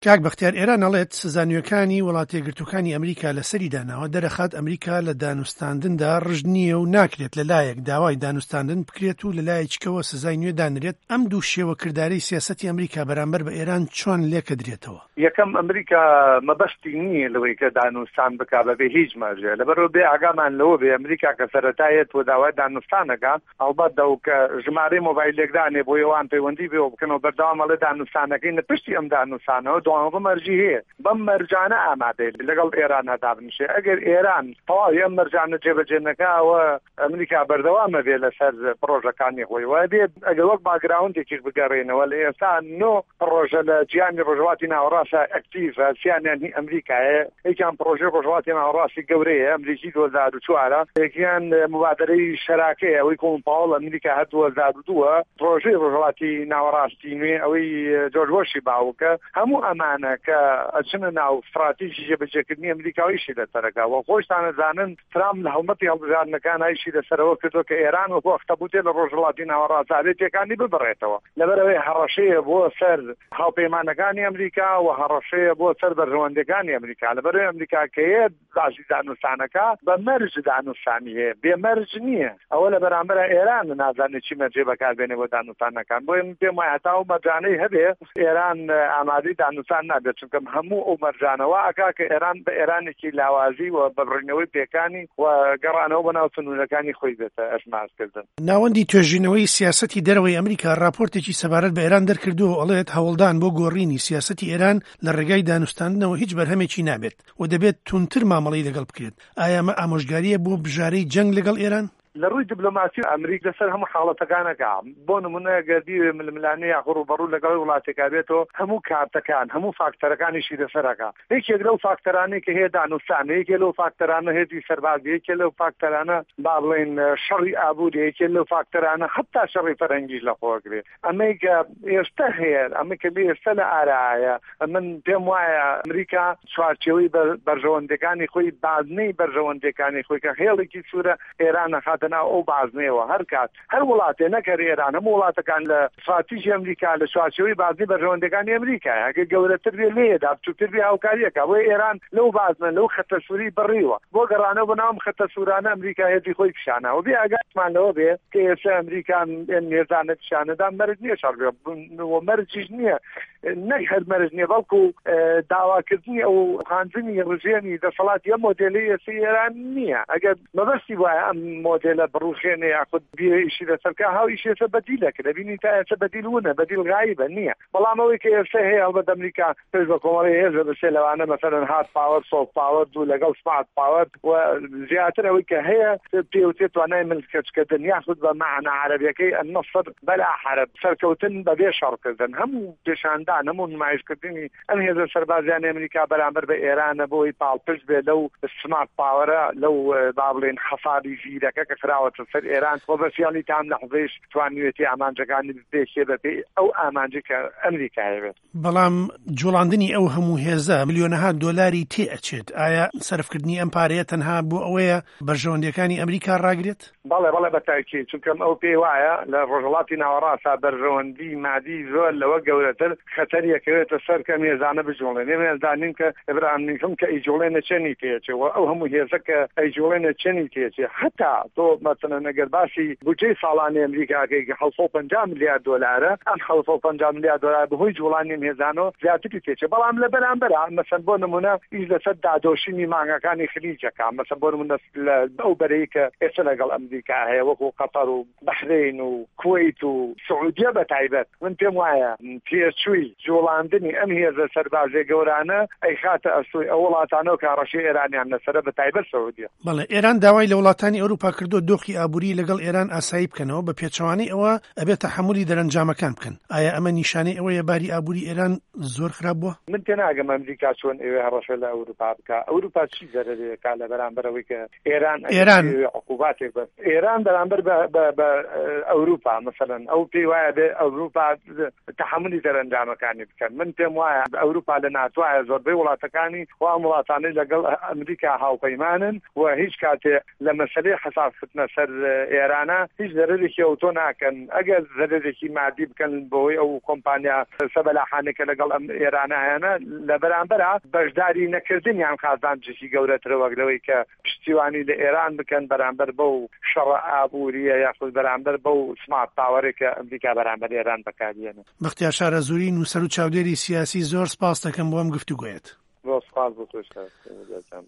کاک بەختیار ئێران ئەڵێت سزانیەکانی وڵاتە یەکگرتووەکانی ئەمریکا لەسەری داناوە دەرەخات ئەمریکا لە دانوستاندندا ڕژ نییە و ناکرێت لەلایەک داوای دانوستاندن بکرێت و لەلایەکەوە سزای نوێ دانرێت. ئەم دوو شێوەکردارەی سیاسەتی ئەمریکا بەرامبەر بە ئێران چۆن لێکەدرێتەوە؟ یەکەم ئەمریکا مەبەستی نییە لەوەی کە دانوستان بکا بەبێ هیچ مەرجێ، لەبەرەوە بێ ئاگامان لەوە بێ ئەمریکا کە سەرەتایەت و داوای دانوستانەکە ئەڵبەتە و کە ژمارەی مۆبایلێکدانێ بۆ ئێوان پەیوەندی بێ و بکەنەوە بەردەوام ئەڵێ دانوستانەکەی لە پشتی ئەم دانوستانەوە دوانڕە مەرجی هەیە بەم مەرجانە ئامادەی لەگەڵ ئێران هەتا بنشێ. ئەگەر ئێران تەواوی ئەم مەرجانە جێبەجێ نەکاوە ئەمریکا بەردەوامە بێ لەسەر پرۆژەکانی خۆی وای بێت ئەگەر وەک باگراوندێکیش بگەڕێنەوە لە ئێستا نۆ پرۆژە لە جیهانی ڕۆژهەڵاتی ناوەڕاستە ئەکتیڤە سیانیان ئەمریکایە، یەکیان پرۆژەی ڕۆژهەڵاتی ناوەڕاستی گەورەیە ئەمریکی 2004 یەکیان مبادرەی شەراکەیە ئەوەی کۆمپاوڵ ئەمریکا هەر 2002 پرۆژەی ڕۆژهەڵاتی ناوەڕاستی نوێ ئەوەی جۆرج بۆشی باوکە هەموو ئەمانە کە ئەچنە ناو استراتیژی جێبەجێکردنی ئەمریکاویشی لەسەرەکە و خۆشتان ئەزانن ترامپ لە هەڵمەتی هەڵبژاردنەکان هایشی لەسەرەوە کردو کە ئێران وەکو ئەختەبوتێ لە ڕۆژهەڵاتی ناوەڕاست هاوێتیەکانی ببڕێتەوە، لەبەرەوەی هەڕەشەیە بۆ سەر هاوپەیمانەکانی ئەمریکا و هەڕەشەیە بۆ سەر بەرژەوەندەکانی ئەمریکا، لەبەرەوەی ئەمریکا کەیە باشی دانوستانەکە بە مەرج دانوستانی هەیە بێمەرج نییە، ئەوە لە بەرامبەر ئێران نازانێت چی مەرجێ بەکاربێنێ بۆ دانوستانەکان، بۆیە من پێم وایە هەتا و مەرجانەی هەبێ ئێران ئامادەی دانوستان نابێت، چونکە هەموو ئەو مەرجانەوە ئەکا کە ئێران بە ئێرانێکی لاوازی و بەبڕینەوەی پێکانی و گەڕانەوە بەناو سنوورەکانی خۆی بێتە ئەسماسکردن. ناوەندی توێژینەوەی سیاسەتی دەرەوەی ئەمریکا راپۆرتێکی سەبارەت بە ئێران دەرکردووە ئەڵێت هەوڵدان بۆ گۆڕینی سیاسەتی ئێران لە ڕێگای دانوستاندنەوە هیچ بەرهەمێکی نابێت و دەبێت تونتر مامەڵەی لەگەڵ بکرێت. ئایا ئەمە ئامۆژگاریە بۆ بژارەی جەنگ لەگەڵ ئێران؟ لە ڕووی دیپلۆماسی ئەمریکا لەسەر هەموو حاڵەتەکانەکە بۆ نمونە گەردی ململانەی یاخڕ بەڕوو لەگەڵ وڵاتێکا بێتەوە هەموو کارتەکان هەموو فاکتەرەکانیشی لەسەرەکە، یەکێک لەو فاکتەرانەی کە هەیە دانوستان، یەکێک لەو فاکتەرانە هێزی سەرباز، یەکێک لەو فاکتەرانە با بڵێن شەڕی ئابوور، یەکێک لەو فاکتەرانە حتا شەڕی فەرەنگیش لەخۆگرێت. ئەمەی کە ئێستا هەیە ئەمە کە ئێستا لە ئارایە من پێم وایە ئەمریکا چوارچێوەی بەرژەوەندەکانی خۆی بازنەی بەرژەوەندەکانی خۆی کە هێڵێکی سوورە ئێران نەخاتەناو ئەو بازنەوە هەر کات هەر وڵاتێ نەکەر ئێران هەموو وڵاتەکان لە استراتیژی ئەمریکا لە چوارچێوەی بازنەی بەرژەوەندەکانی ئەمریکایە ئەگەر گەورەتر بێ لێدا بچووکتر بێ هاوکاریەکە بۆی ئێران لەو بازنە لەو خەتە سووری بڕیوە بۆ گەڕانەوە بەناو خەتە سوورانە ئەمریکا هێزی خۆی پیشانەوە بێ ئاگاتمان لەوە بێ کە ئێستا ئەمریکان نێزانە پیشانەدا مەرج نییە شەڕ مەرجیش نییە نەک هەر مەرج نییە بەڵکو داواکردنی ئەو خاندنی ڕژێنی دەسەڵاتی ئەم مۆدێلی ئێستا ئێران نییە. ئەگەر مەبەستی وایە ئەم مۆدێلە بڕوخێنێ یاخود بیشی لەسەرکە هاویشی ئێستا بەدیلەکە دەبینی تا ئێستا بەدیل وونە بەدیل غایبە نییە، بەڵام ئەوەی کە ئێستا هەیە ئەڵبەت ئەمریکا پێش بە کۆمەڵی هێزە بەسێ لەوانە مەسەلەن هارد پاوەر سۆفت پاوەر دوو لەگەڵ سمارت پاوەر و زیاتر ئەوەی کە هەیە پێوتێ توانای ملکەچکردن یاخود بە معنە عەرەبیەکەی النەصر بەلا حەرب سەرکەوتن بەبێ شەڕکردن هەموو پیشاندان هەموو نمایشکردنی ئەم هێزە سەربازیانی ئەمریکا بەرامبەر بە ئێرانە بۆی پاڵپشت بێ لەو سمارت پاوەرە لەو با بڵێن حەسابی ژیرەکە کە خراوەتە سەر ئێران و بەسیانی تام لەحظەیش توانوێتی ئامانجەکانی بێشێ بەبێ ئەو ئامانجە کە ئەمریکایە بێت. بەڵام جوڵاندنی ئەو هەموو هێزە ملیۆنەها دۆلاری تێ ئەچێت. ئایا سەرفکردنی ئەم پارەیە تەنها بۆ ئەوەیە بەرژەوەندەکانی ئەمریکا ڕاگرێت؟ بەڵێ بەتاکید، چونکە ئەو پێی وایە لە ڕۆژهەڵاتی ناوەڕاستە بەرژەوەندی مادی زۆر لەوە گەورەتر خەتەریەکەوێتە سەر کە مێزانە بجوڵێن مێزانین کە ئێبراهیم کە ئیجوڵێنە چەنی تێچێەوە ئەو هەموو هێزە کە ئەیجوڵێنە چەنی تێچێ حتا تۆ مەسەلەن ئەگەر باسی بودجەی ساڵانی ئەمریکاکەی 750 میلیارد دۆلارە ئەم 750 میلیارد دۆلار بەهۆی جوڵانی هێزانەوە زیاتری تێچێ، بەڵام لە بەرامبەرە مەسەن بۆ نمونە هیچ لەسەر دادۆشینی مانگەکانی خلیجەکە مەسەن بۆ نمونە ئەو بەرەی کە ئێستا لەگەڵ ئەمریکا هەیە وەکو قەتەر و بەحرین و کوێیت و سعودیە بەتایبەت من پێم وایە پێچووی جوڵاندنی ئەم هێزە سەربازێ گەورانە ئەی خاتە ئەسووی ئەو وڵاتانە و کاڕەشی ئێرانیان لەسەرە بەتایبەت سعودیە. بەڵێ ئێران داوای لە وڵاتانی ئەوروپا کردو دۆخی ئابووری لەگەڵ ئێران ئاسایی بکەنەوە بە پێچەوانەی ئەوە ئەبێت تەحمولی دەرەنجامەکان بکەن. ئایا ئەمە نیشانەی ئەوەیە باری ئابووری ئێران زۆر خراپ بووە؟ من تێناگەم ئەمریکا چۆن ئێوە هەڕەشە لە ئەوروپا بکە. ئەوروپا چی زەرەرێکا لە بەرامبەرەوەی کە ئێران عقوباتێک بە ئێران بەرامبەر بە ئەوروپا مەسەلەن ئەو پێی وایە بێ ئەوروپا تەحمولی دەرەنجامەکانی بکەن. من پێم وایە ئەوروپا لە ناتوایە زۆربەی وڵاتەکانی وڵاتانەی لەگەڵ ئەمریکا هاوپەیمانن و هیچ کاتێ لە مەسەلەی حەساسکردن بردنە سەر ئێرانە هیچ زەرێکی ئەوتۆ ناکەن ئەگەر زەرێکی مادی بکەن بۆی ئەو کۆمپانیا سەبەلاحانێکە لەگەڵ ئەم ئێرانە هەیەە لە بەرامبەرە بەشداری نەکردنیان خازانجێکی گەورەترە وەگلەوەی کە پشتیوانی لە ئێران بکەن بەرامبەر بەو شەڕە ئابووریە یاخود بەرامبەر بەو سمارت پاوەرێکە ئەمریکا بەرامبەر ئێران بەکارێنێت. بەختیار شارەزووری نووسەر و چاودێری سیاسی زۆر سپاس دەکەم بۆ ئەم گفتوگویت. بۆ سپاس بۆ تۆش.